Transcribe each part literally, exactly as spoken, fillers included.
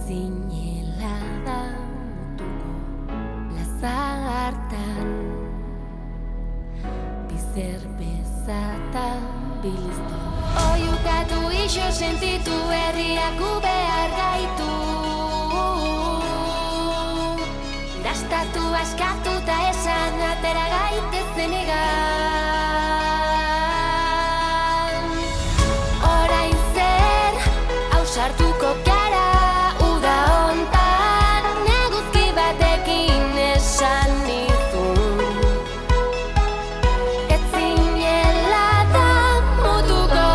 zinela da mutuko plaza hartan bizer bezatan biliztu oiukatu iso sentitu herriak behar gaitu gastatu askatu eta esan atera gaitezen egan orain zer ausartuko gara uda hontan neguzki batekin esan nizun ez zinela da mutuko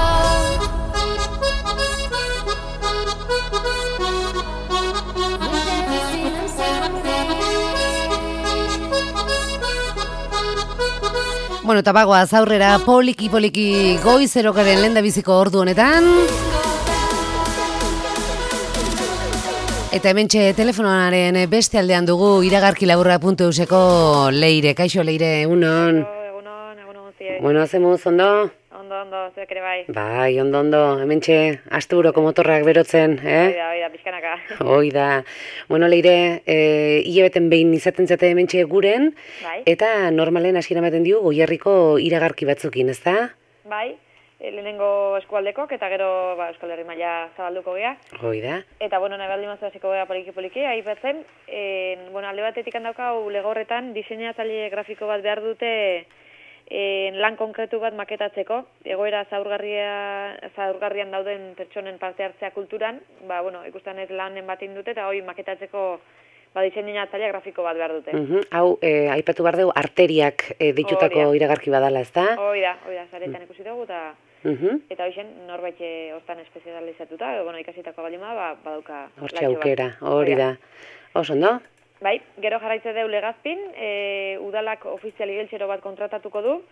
Bueno, eta bagoaz aurrera poliki-poliki goizerokaren lehendabiziko ordu honetan. Eta hementxe telefonoaren beste aldean dugu iragarki laburra puntu euseko Leire. Kaixo Leire, egunon. Egunon, egunon guztiei. Bueno, hacemos ondo? Ondo, ondo, zuek ere bai. Bai, ondo, ondo. Hementxe asteburoko motorrak berotzen, eh? Oida, oida, pixkanaka. Oida. Bueno, Leire, eh, hilabeten behin izaten zate hementxe guren, Bai, eta normalen hasiera ematen dio Goierriko iragarki batzukin, ezta? bai, e, lehenengo eskualdekok eta gero ba, Euskal Herri maila zabalduko gea. Oida. Eta, bueno, nahi baldin mazu hasiko gea poliki-poliki, aipatzen, e, bueno, alde batetik handaukau legorretan diseinatzaile grafiko bat behar dute e, lan konkretu bat maketatzeko, egoera zaurgarria, zaurgarrian dauden pertsonen parte hartzea kulturan, ba, bueno, ikusten ez lanen batin dute, eta hoi maketatzeko ba, diseinatzaile grafiko bat behar dute. Uhum. Hau, eh, aipatu behar dugu arteriak eh, ditutako Hori da. iragarki badala, ezta? Hoi da, hoi da, zaretan ikusi dugu, eta Uhum. eta hoxen norbait eh, hortan espezializatuta, edo, bueno, ikasitako balima, ba, badauka Hortxe latxo bat. aukera, hori da. Oso, ondo? Bai, gero jarraitze deu legazpin, e, udalak ofiziali geltxero bat kontratatuko du,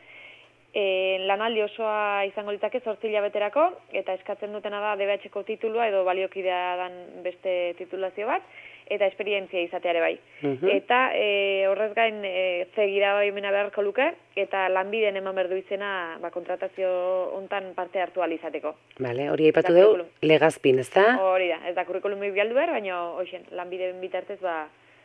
e, lanaldi osoa izango litake zortzi hilabeterako, eta eskatzen dutena da D B H-ko titulua edo baliokidea dan beste titulazio bat, eta esperientzia izateare bai. Mhm. Eta e, horrez gain e, zegira baimena beharko luke, eta lanbiden eman berdu izena ba, kontratazio hontan parte hartu ahal izateko. Vale, hori aipatu Da, dugu curriculum. legazpin, ezta? Hori da, ez da kurrikulumi bialdu behar, baina hoxen, lanbiden bitartez ba,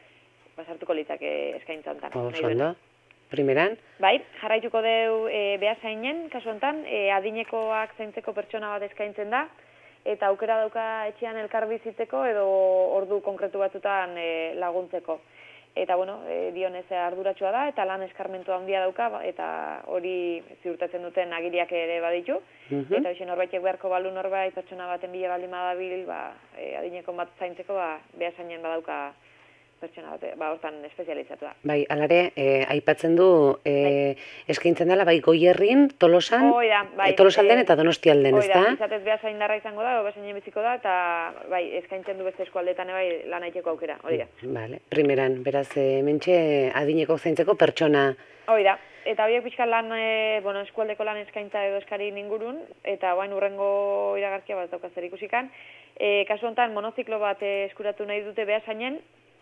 ba sartuko litzake eskaintza hontan. nahi Oso, duena. ondo. Primeran? Bai, jarraituko deu e, behasainen, kasu honetan, e, adinekoak zaintzeko pertsona bat eskaintzen da, eta aukera dauka etxean elkar bizitzeko edo ordu konkretu batzutan e, laguntzeko. Eta, bueno, e, dionez arduratsua da, eta lan eskarmentu handia dauka, ba, eta hori ziurtatzen duten agiriak ere baditu. Mhm. Eta hoxe norbaitek beharko balu norbait, pertsona baten bila baldin badabil, ba, e, adineko bat zaintzeko, ba, behasainen badauka pertsona bat, ba, hortan espezializatu da. Bai, alare, eh, aipatzen du eh, eskaintzen dela, bai, Goierrin, Tolosan, Hoi da, bai. eh, Tolosalden eh, eta Donostialden, Hoi da, ezta? izatez behasain darra izango da, edo behasainen biziko da, eta bai, eskaintzen du beste eskualdetan bai lan aiteko aukera, hori da. Vale, primeran, beraz, eh, hementxe adineko zaintzeko pertsona. Hoi da, eta horiek pixka lan, e, bueno, eskualdeko lan eskaintza edo eskari ingurun, eta bain urrengo iragarkia bat dauka zer ikusikan. E, kasu honetan, monoziklo bat e, eskuratu nahi dute behasainen,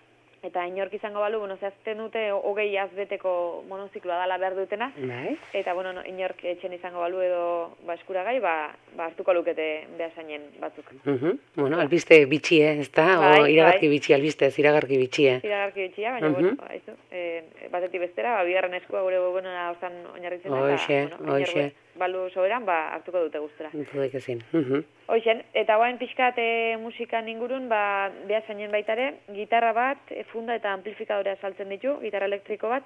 eta inork izango balu, bueno, zehazten dute hogei azbeteko monozikloa dala behar dutena, Bai. eta, bueno, no, inork etxen izango balu edo ba, eskuragai, ba, ba hartuko lukete behasainen batzuk. Uhum. Bueno, albiste bitxie, ezta? Bai, O iragarki bai. bitxi, albiste ez, iragarki bitxie. Iragarki bitxia, baina, Mhm. bueno, ba, izu, e, batetik bestera, ba, bigarren eskua gure webgunera hortan oinarritzen da, Hoxe, eta, bueno, hoxe. inork balu soberan, ba, hartuko dute gustura. Dudaik ezin. Uhum. Hoxen, eta guain pixkat e, musikan ingurun, ba, behasainen baitare, gitarra bat, e, funda eta amplifikadorea saltzen ditu, gitarra elektriko bat,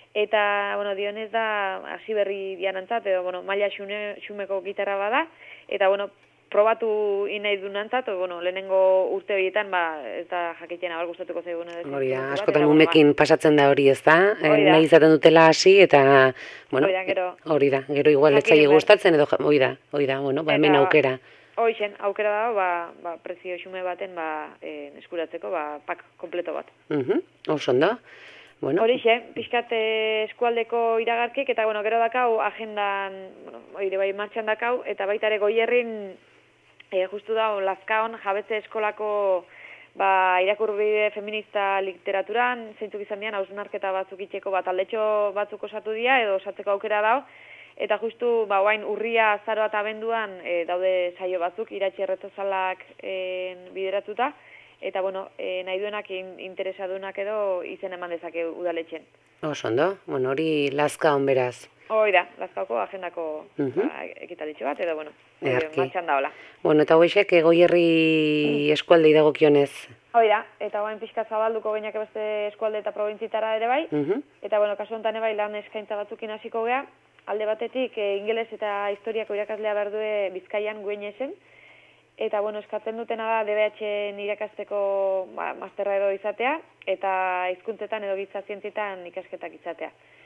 eta, bueno, dionez da, hasi berri dianantzat, edo, bueno, maila xune, xumeko gitarra bada, eta, bueno, probatu inai dunantzat, o, bueno, lehenengo urte horietan, ba, ez da jakitena, bar gustatuko zaigun edo. Hori da, askotan umekin pasatzen da hori, ezta? Eh, Hori da. nahi izaten dutela hasi eta, bueno, Hori da, gero- hori da, gero igual ez Jakin zaie behar. gustatzen edo, ja- hori da, hori da, bueno, ba, hemen Eta- aukera. Hoixen, aukera dago, ba, ba, prezio xume baten, ba, e, eskuratzeko, ba, pak kompleto bat. Mhm. Oso ondo. Bueno, Horixe, pixkat eh, eskualdeko iragarkik, eta, bueno, gero dakau, agendan, bueno, oire bai martxan dakau, eta baita ere Goierrin, e, justu da, Lazkaon, jabetze eskolako, ba, irakurbide feminista literaturan, zeintzuk izan dian, hausnarketa batzuk itxeko, bat aldetxo batzuk osatu dira, edo osatzeko aukera dau, eta justu, ba, oain, urria, azaroa eta abenduan, e, daude saio batzuk, iratxe erretozalak e, bideratuta, eta bueno, e, nahi duenak in, interesadunak edo izen eman dezake udaletxen. Oso ondo, bueno, hori lazka onberaz. Hoi da, lazkauko agendako uh Mhm. -huh. ba, ekitalitxo bat, edo bueno, e, Ederki. martxan da hola. Bueno, eta hoxek Goierri eskualdei dagokionez. Hoi da, eta guain pixka zabalduko geniak beste eskualde eta probintzitara ere bai, Mhm. eta bueno, kasu honetan ere bai lan eskaintza batzukin hasiko gea, alde batetik e, ingeles eta historiako irakaslea behar due Bizkaian Gueñesen, eta bueno, eskatzen dutena da D B H-en irakasteko ba, masterra edo izatea, eta hizkuntzetan edo giza zientzietan ikasketak izatea.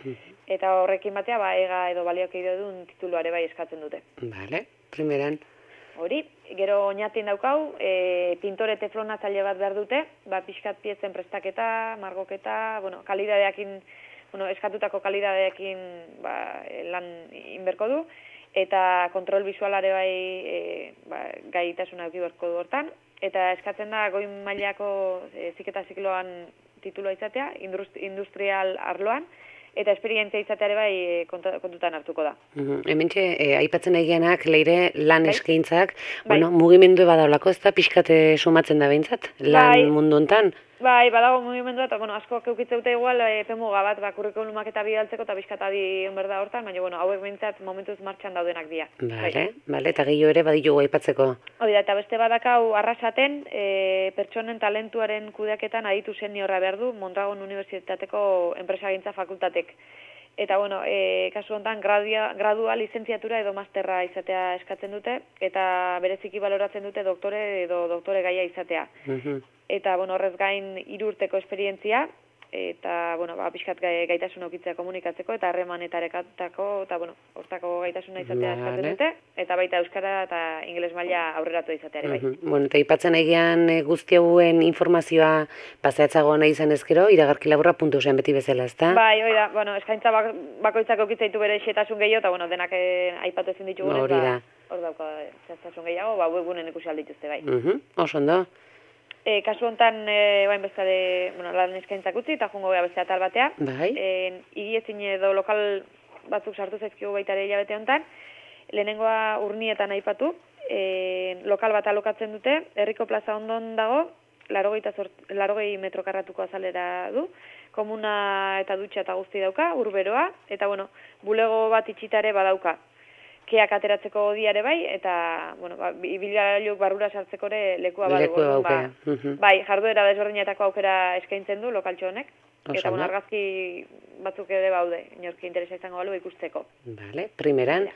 Eta horrekin batea, ba, ega edo baliokide duen tituluare bai eskatzen dute. Vale, primeran. Hori, gero oinatin daukau, e, pintore teflonatzaile bat behar dute, ba, pixkat piezen prestaketa, margoketa, bueno, kalidadeakin, bueno, eskatutako kalidadeakin ba, lan inberko du, eta kontrol visualare bai e, ba, gaitasuna eduki beharko du hortan, eta eskatzen da goi mailako e, ziketa zikloan titulua izatea, industrial arloan, eta esperientzia izateare bai e, kontutan hartuko da. Mhm. Hementxe, eh, aipatzen egianak, leire lan Bai. eskaintzak, Bai. bueno, mugimendu badaulako, ez da pixkate sumatzen da behintzat, lan Bai. mundu hontan. Bai, badago mugimendua, eta bueno, asko keukitze dute igual e, epemuga bat, ba, kurrikulumak eta bidaltzeko eta bizkatadi onberda hortan, baina bueno, hauek behintzat momentuz martxan daudenak dira. Vale, vale, eta gehiago ere baditugu aipatzeko. Hori da, eta beste badakau arrasaten, e, pertsonen talentuaren kudeaketan aditu seniorra behar du Mondragon Unibertsitateko enpresagintza fakultatek. Eta bueno, e, kasu honetan gradua, gradua lizentziatura edo masterra izatea eskatzen dute, eta bereziki baloratzen dute doktore edo doktore gaia izatea. Mhm. Eta bueno, horrez gain hiru urteko esperientzia, eta bueno, ba, pixkat gai- gaitasun aukitzea komunikatzeko, eta harremanetarekatako, eta bueno, hortako gaitasuna izatea eskatzen Vale. dute, eta baita euskara eta ingeles maila aurreratu izateare bai. Mhm. Bueno, eta aipatzen egian e, guzti hauen informazioa pasaetzagoa nahi izan ezkero, iragarkilaburra puntu eus beti bezala, ezta? Bai, hoi da, bueno, eskaintza bak, bakoitzak aukitza ditu bere xetasun gehiago, eta bueno, denak eh, aipatu ezin ditugunez, Hori da. ba, hor dauka zehaztasun gehiago, ba, webgunen ikusi aldituzte bai. Mhm. Oso ondo. E, kasu honetan, e, bain bezale, bueno, lan eskaintzak utzi, eta jungo gea beste atal batea. Bai. E, Igiezin edo lokal batzuk sartu zaizkigu baita ere hilabete honetan, lehenengoa urnietan aipatu, e, lokal bat alokatzen dute, herriko plaza ondon dago, larogei metro karratuko azalera du, komuna eta dutxa eta guzti dauka, urberoa, eta bueno, bulego bat itxitare badauka. Keak ateratzeko diare bai, eta, bueno, ba, ibilgailuk barrura sartzeko ere lekua badu. Lekua orduan, baukea. Mhm. Bai, jarduera desberdinetako aukera eskaintzen du lokaltxo honek, Oso eta bueno, ondo. argazki batzuk ere baude, inorki interesa izango balu ikusteko. Vale, primeran.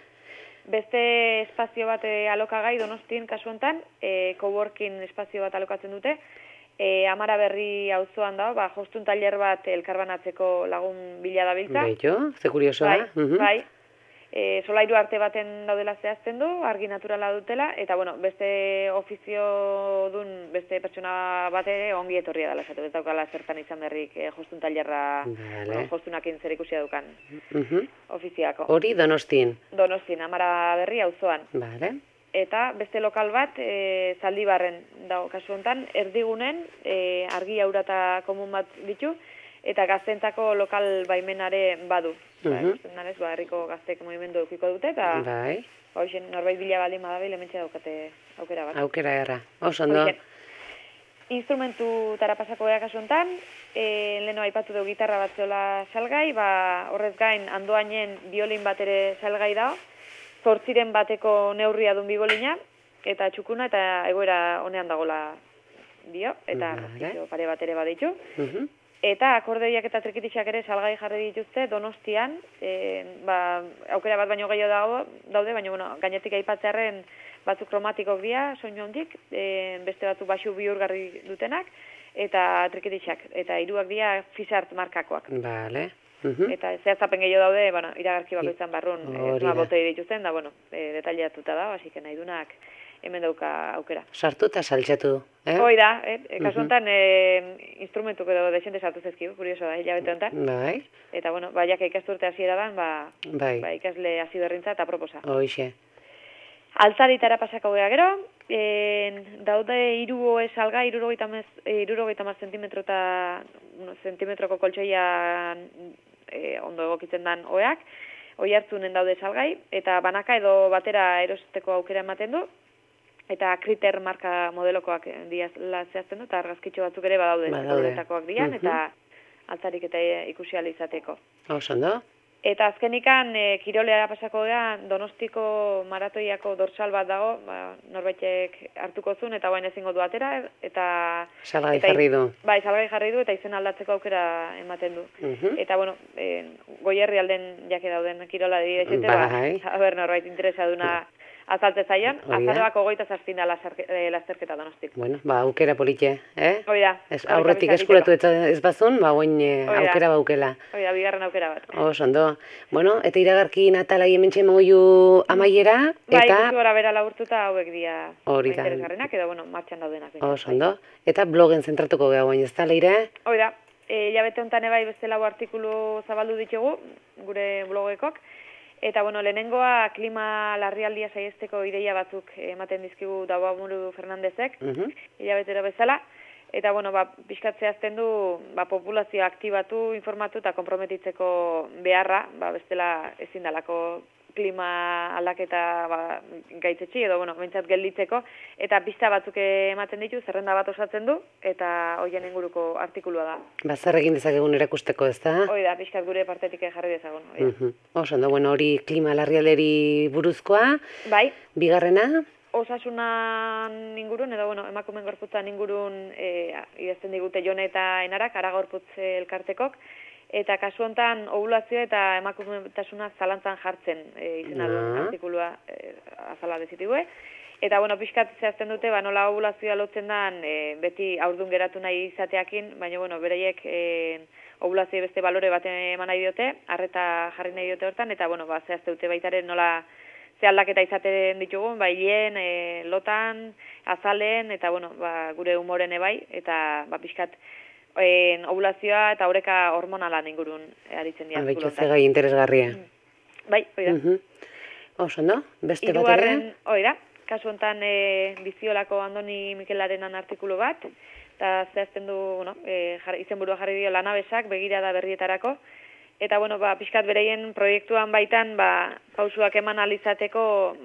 Beste espazio bat e, alokagai Donostien kasu honetan, e, coworking espazio bat alokatzen dute, e, Amara Berri auzoan dago, ba, jostun tailer bat elkarbanatzeko lagun bila dabiltza. Beio, ze kuriosoa. Bai, Mhm. bai. E, solairu arte baten daudela zehazten du, argi naturala dutela, eta bueno, beste ofizio dun, beste pertsona bat ere ongi etorria dela, esatu, ez daukala zertan izan berrik e, jostun tailerra, Vale. bueno, jostunakin zer ikusia dukan Mhm. ofiziako. Hori Donostin. Donostin, Amara Berri auzoan. Vale. Eta beste lokal bat, e, Zaldibarren dago kasu honetan, erdigunen, e, argi aura eta komun bat ditu, eta gaztentzako lokal baimenare badu. Ba, Mhm. ikusten danez, ba, herriko gaztek mugimendu edukiko dute, eta Bai. ba, hoxen, norbait bila baldin badabil, hementxe daukate aukera bat. Aukera erra. Oso ondo. Hoxen. Instrumentutara pasako gara kasu honetan, e, leheno aipatu dugu gitarra bat zeola salgai, ba, horrez gain andoainen biolin bat ere salgai da, zortziren bateko neurria dun bibolina, eta txukuna, eta egoera honean dagola dio, eta Vale. mozkizio pare bat ere baditu. Mhm. Eta akordeiak eta trikitixak ere salgai jarri dituzte Donostian, e, ba, aukera bat baino gehiago dago, daude, baina bueno, gainetik aipatzearren batzuk kromatikok dira, soinu hondik, e, beste batzuk baxu bihurgarri dutenak, eta trikitixak, eta hiruak dira Fisart markakoak. Vale. Mhm. Eta zehaztapen gehiago daude, bueno, iragarki bakoitzan barrun, Hori ez ma da. botei dituzten, da, bueno, e, detaileatuta da, hasi que nahi dunak hemen dauka aukera. Sartu eta saltxatu, eh? Hoi da, eh? kasu honetan, e, instrumentuk edo desente sartu zezkigu, kurioso da, hilabete honetan. Bai, Eta, bueno, ba, jaka ikasturte hasiera dan, ba, bai, ba, ikasle hasi berrintza eta proposa. hoxe. Altzaritara pasako gea gero, e, daude hiru ohe salga, hirurogeita hamar zentimetro eta bueno, zentimetroko koltsoia e, ondo egokitzen dan oheak, oi hartzunen daude salgai, eta banaka edo batera erosteko aukera ematen du, eta Kriter marka modelokoak diala zehazten du, eta argazkitxo batzuk ere badaude, horretakoak dian, eta altzarik eta ikusi ahal izateko. Oso ondo. Eta azkenikan, e, kirolea pasako da, Donostiko maratoiako dorsal bat dago, ba, norbaitek hartuko zuen, eta bain ezingo du atera, eta... Salgai jarri du. Bai, salgai jarri du, eta izen aldatzeko aukera ematen du. Uh-huh. Eta, bueno, e, Goierri alden jake dauden kirola dira esete, bai. ba, haber norbait interesaduna azaltze zaian, azaroak ogoita zazpina lasterketa Donostik. Bueno, ba, aukera politxe, eh? Oida. Ez, aurretik eskuratu ez bazun, ba, guain aukera baukela. Oida, bigarren aukera bat. Oso, ondo. Bueno, eta iragarki natalai hementxe mogu amaiera, eta... Bai, ikusi gora bera laburtuta hauek dia interesgarrenak, edo, bueno, martxan daudenak. Oso, ondo. Eta blogen zentratuko geha guain, ez da, Leire? Oida, e, jabete honetan ebai beste lau artikulu zabaldu ditugu, gure blogekok. Eta, bueno, lehenengoa klima larrialdia saiesteko ideia batzuk ematen dizkigu Dauaburu Fernandezek, uh-huh. hilabetero bezala. Eta, bueno, ba, pixkatzeazten du, ba, populazioa aktibatu, informatu eta konprometitzeko beharra, ba, bestela ezin dalako klima aldaketa ba, gaitzetsi, edo, bueno, bentsat gelditzeko, eta pista batzuk ematen ditu, zerrenda bat osatzen du, eta hoien inguruko artikulua da. Ba, zer egin dezakegun erakusteko, ez da? Hoi da, pixkat gure partetik jarri dezagun. Uh-huh. Oso, ondo, bueno, hori klima larrialderi buruzkoa. Bai. Bigarrena? Osasunan ingurun, edo, bueno, emakumen gorputzan ingurun e, idazten digute Jone eta Enarak, Ara Gorputz elkartekok, eta kasu hontan ovulazioa eta emakumetasuna zalantzan jartzen e, izena duen artikulua e, azala dezitibue. Eta, bueno, pixkat zehazten dute, ba, nola ovulazioa lotzen dan, e, beti aurdun geratu nahi izateakin, baina, bueno, bereiek e, ovulazioa beste balore bat eman nahi diote, arreta jarri nahi diote hortan, eta, bueno, ba, zehazte dute baitaren nola ze aldaketa izaten ditugun, ba, hien, e, lotan, azalen, eta, bueno, ba, gure umoren ebai, eta, ba, pixkat, En, ovulazioa eta oreka hormonalan ingurun aritzen dira. Baitu zegai interesgarria. Bai, oida. Uh-huh. Oso, no? Beste bat ere? Hirugarren, oida. Kasu honetan e, biziolako Andoni Mikelarenan artikulu bat, eta zehazten du, bueno, e, jar, izenburua jarri dio lanabesak, begirada berrietarako, eta, bueno, ba, pixkat bereien proiektuan baitan, ba, pausuak eman alizateko,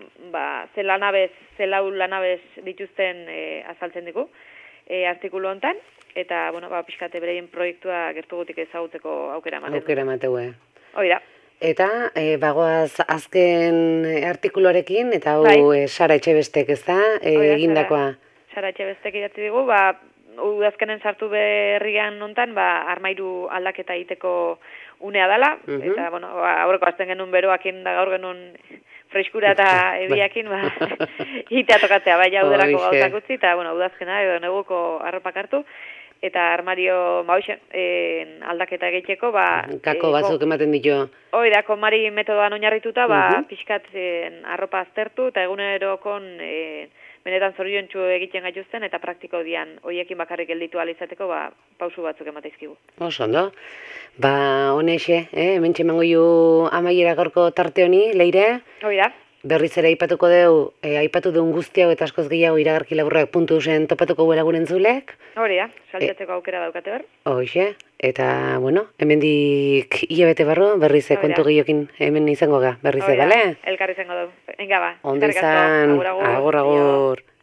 ba, ze lanabez, ze lau lanabez dituzten e, azaltzen digu, e, artikulu honetan, eta, bueno, ba, pixkate bereien proiektua gertugutik ezagutzeko aukera ematen. Aukera ematen, eh. Hoi da. Eta, e, bagoaz azken artikuluarekin, eta hau bai. e, Sara Etxebestek, ez da, e, egindakoa. Sara, Sara Etxebestek idatzi digu, ba, udazkenen sartu berrian nontan, ba, armairu aldaketa egiteko unea dela, uh-huh. eta, bueno, ba, aurreko azten genuen beroakin, da gaur genuen freskura eta ebiakin, ba, hitea tokatzea, bai, uderako gauzak utzi, eta, bueno, udazkena edo neguko arropak hartu, eta armario, ba, hoxe, e, aldaketa egiteko, ba... Kako e, batzuk ematen ditu. Hoi da, konmari metodoan oinarrituta, ba, uh-huh. pixkat e, arropa aztertu, eta egunerokon e, benetan zoriontsu egiten gaituzten, eta praktiko dian, hoiekin bakarrik gelditu alizateko, ba, pausu batzuk emateizkigu. Oso, ondo. Ba, honexe, eh? hemen txemango ju amaiera gorko tarte honi, Leire? Hoi da. Berriz ere aipatuko deu, e, aipatu duen guzti hau eta askoz gehiago iragarki laburrak puntu zen topatuko guela guren zulek. Hori da, saltatzeko e, aukera daukate hor. Hoxe, eta, bueno, hemendik hilabete barro, berriz kontu gehiokin hemen izango ga, berriz bale? Elkarri izango du, enga ba. Ondo izan, agur, agur.